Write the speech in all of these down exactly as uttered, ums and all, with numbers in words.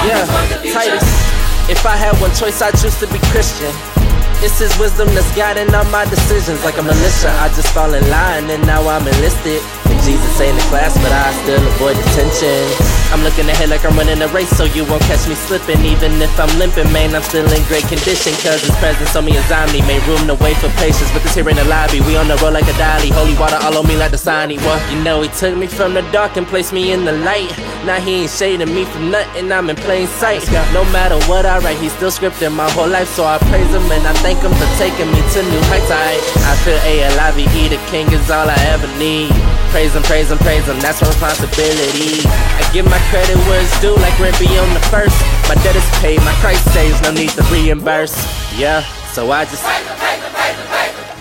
Yeah, Titus. If I had one choice, I'd choose to be Christian. It's His wisdom that's guiding all my decisions. Like a militia, I just fall in line and now I'm enlisted. And Jesus ain't in class, but I still avoid detention. I'm looking ahead like I'm running a race, so you won't catch me slipping. Even if I'm limping, man, I'm still in great condition. Cause His presence on me is omni. Made room to wait for patience, but this here in the lobby. We on the road like a dolly. Holy water all on me like the sign He walk. You know He took me from the dark and placed me in the light. Now He ain't shading me from nothing, I'm in plain sight. No matter what I write, He's still scripting my whole life. So I praise Him and I thank Him for taking me to new heights. I, I feel A L I V E, the King is all I ever need. Praise Him, praise Him, praise Him, that's my responsibility. I give my credit where it's due, like rent be on the first. My debt is paid, my Christ saves, no need to reimburse. Yeah, so I just praise Him, praise Him, praise Him, praise Him.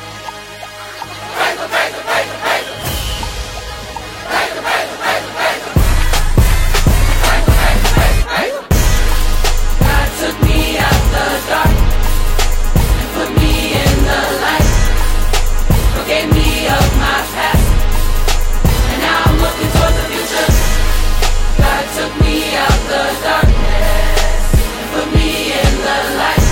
Praise Him, praise Him, praise Him, praise Him. Praise Him, praise Him, praise Him, praise Him. Praise Him, praise Him, praise Him, praise Him. God took me out the dark and put me in the light. Forgave me of my past, and now I'm looking towards the future. God took me out the darkness and put me in the light.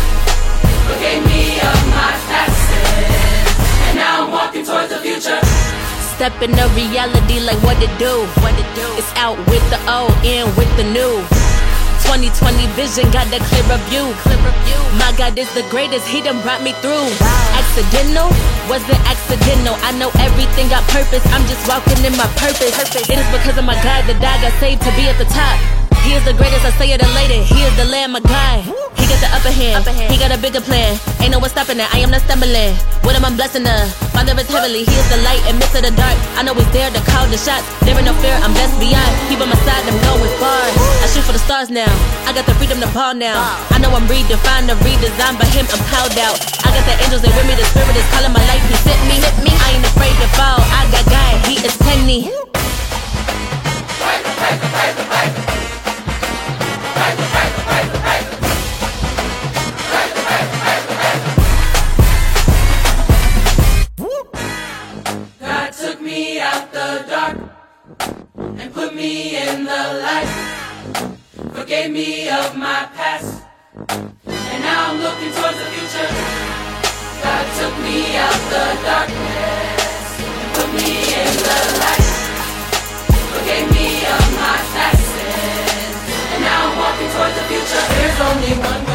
Forgave me of my past sins, and now I'm walking towards the future. Step into reality like what it do. What it do? It's out with the old, in with the new. twenty twenty vision, got that clearer view. My God is the greatest, He done brought me through. Accidental? Wasn't accidental. I know everything got purpose, I'm just walking in my purpose. It is because of my God that I got saved to be at the top. He is the greatest, I say it elated. He is the Lamb of God. He got the upper hand, he got a bigger plan. Ain't no one stopping it, I am not stumbling. What am I blessing her? Father is heavenly, He is the light in midst of the dark. I know He's there to call the shots. There ain't no fear, I'm blessed beyond. He by my side, I'm going far. I shoot for the stars now, I got the freedom to ball now. I know I'm redefined, or redesigned by Him, I'm called out. I got the angels that with me, the Spirit is calling my life. He sent me, I ain't afraid to fall. I got God, He is plenty. God took me out the dark and put me in the light. Forgave me of my past, and now I'm looking towards the future. God took me out the darkness and put me in the light. Forgave me of my past sins, and now I'm walking towards the future. There's only one